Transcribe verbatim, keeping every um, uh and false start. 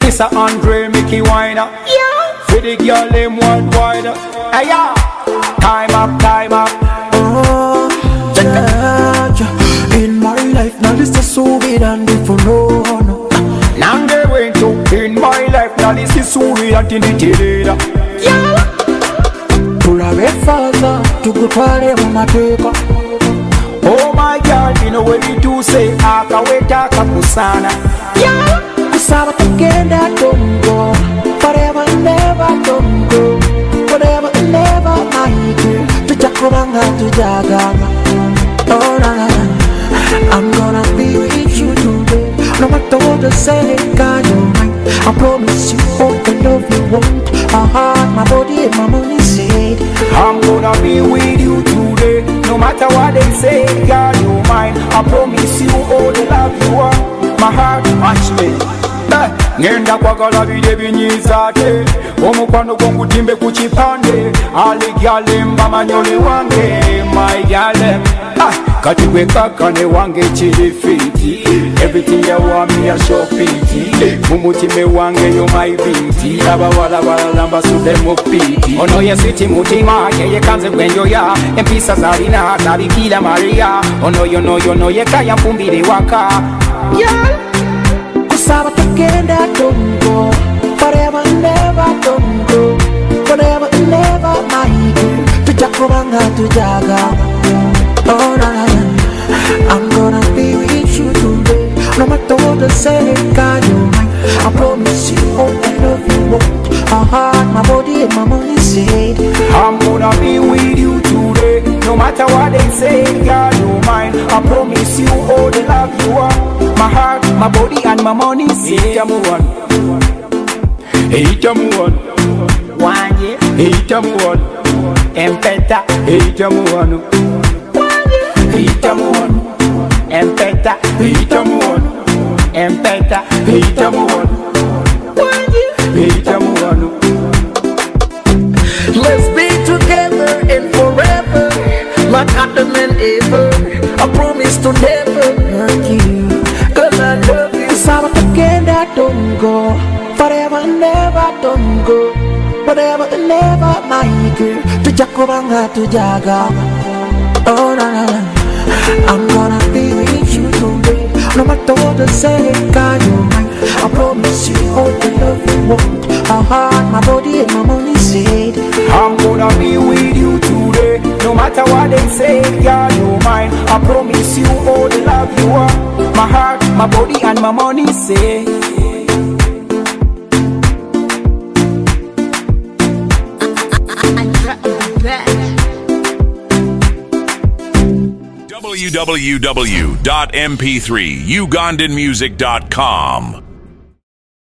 Mister Andre Mickey Winer. Yeah. For the girl them worldwide. Hey ya. Time up, time up. Oh, yeah, yeah. In my life now this is so weird and different. No, no. Now they went to in my life now this is so weird and different. Yeah. Pulave father to go pale mumateka. Oh my God, you know what you do say akaweta kakusana. Yeah. Kusaba tugenda don't go. Forever never don't go. Forever never my girl. Tujakubanga tujaganga. Oh na na na. I'm gonna be with you today. No matter what they say, God you mine. I promise you all the love you want. My heart, my body, and my money said I'm gonna be with you today. No matter what they say, God you mine. I promise you all the love you want. My heart, watch me. Ngenda kwagala bide binyizate omukwano gw'okutimbe ku kipande aligyale mbamanyole wange my gyale ah, kati gwe kakane wange kiri fiti everything you want me a shopiti mumutime wange yo my beauty abawala balamba sude mu piti ono ye sweet mutima yeye kanze gwenjoya empisa zalina tabikira Maria ono yo no yo no ye kaya mpumbire waka yeah. Kusaba tugenda don't go. Forever never don't go. Forever never my girl. Tujakubanga tujaga. Oh na na na. I'm gonna be with you today. No matter what they say, God you mine. I promise you all the love you want. My heart, my body, and my money said I'm gonna be with you today. No matter what they say, God you mine. I promise you all the love you want. My heart, my body, and my money say Eitamu one, Eitamu one, one year, Eitamu one, Empeta, Eitamu one, one year, Eitamu one, Empeta, Eitamu one, Empeta, Eitamu one, one year, Eitamu one. Let's be together and forever, like Adam and Eva. I promise to never hurt you. Cause I love you. Kusaba tugenda don't go. Forever never don't go. Forever never my girl. Tujakubanga tujaga. Oh na na na. I'm gonna be with you today. No matter what they say, God you mine. I promise you all the love you want. My heart, my body, and my money said I'm gonna be with you today. No matter what they say, God you mine. I promise you all the love you want. My heart, my body, and my money say w w w dot m p three ugandan music dot com